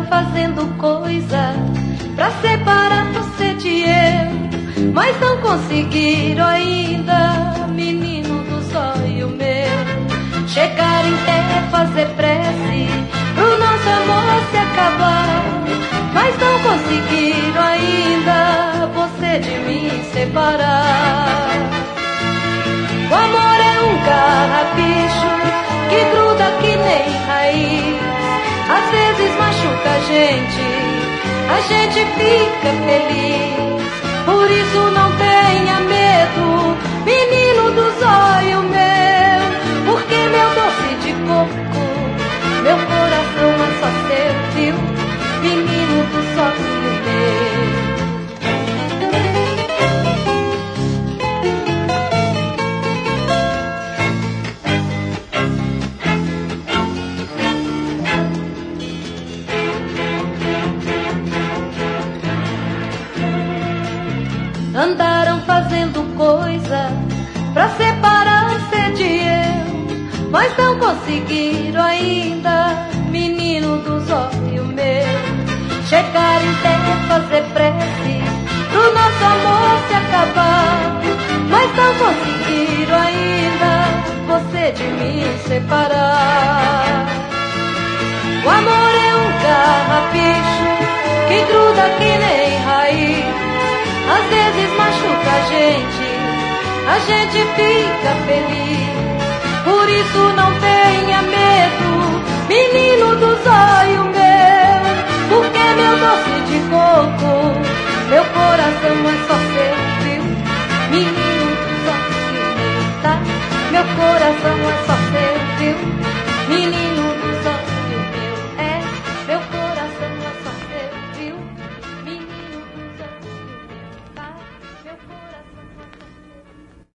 fazendo coisa pra separar você de eu, mas não conseguiram ainda, menino do zóio meu. Chegaram até fazer prece pro nosso amor se acabar, mas não conseguiram ainda você de mim separar. O amor é um carrapicho que gruda que nem raiz, às vezes machuca a gente fica feliz. Por isso não tenha medo, menino do zóio meu, porque meu doce de coco, meu coração é só seu, viu, menino do zóio meu. Andaram fazendo coisa pra separar você de eu, mas não conseguiram ainda, menino do zóio meu. Chegaram até fazer prece pro nosso amor se acabar, mas não conseguiram ainda você de mim separar. O amor é um carrapicho que gruda que nem raiz, às vezes machuca a gente fica feliz. Por isso não tenha medo, menino do zóio meu, porque meu doce de coco, meu coração é só seu, viu, menino do zóio meu, tá? Meu coração é só seu, viu.